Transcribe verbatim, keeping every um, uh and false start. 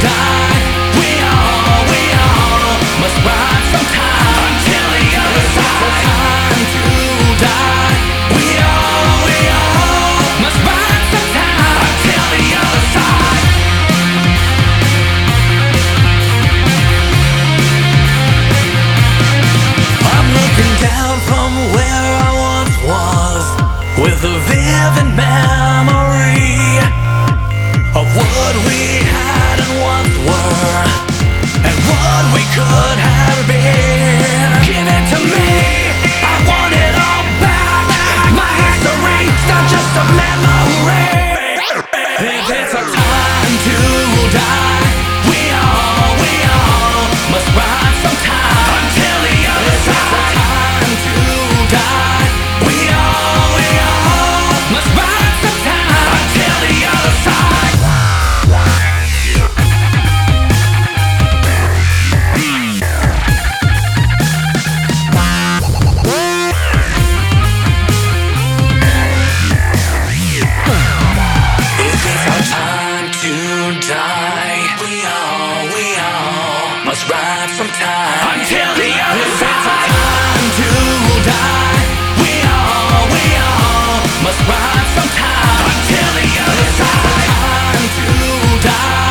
die. We all, we all must ride sometime until the other side. Time to die. We all, we all must ride sometime until the other side. I'm looking down from where I once was, with a vivid memory of what we had and once were, and what we could have been. Give it to me, I want it all back. My history's not just a memory. If it's a time to die, we all, we all must ride sometime until the other side. Time to die, we all, we all must ride sometime until the other side. If it's our time to die, we all, we all must ride sometime until the other side. If it's our time to die, we all, we all must ride sometime until the other side. Time to die.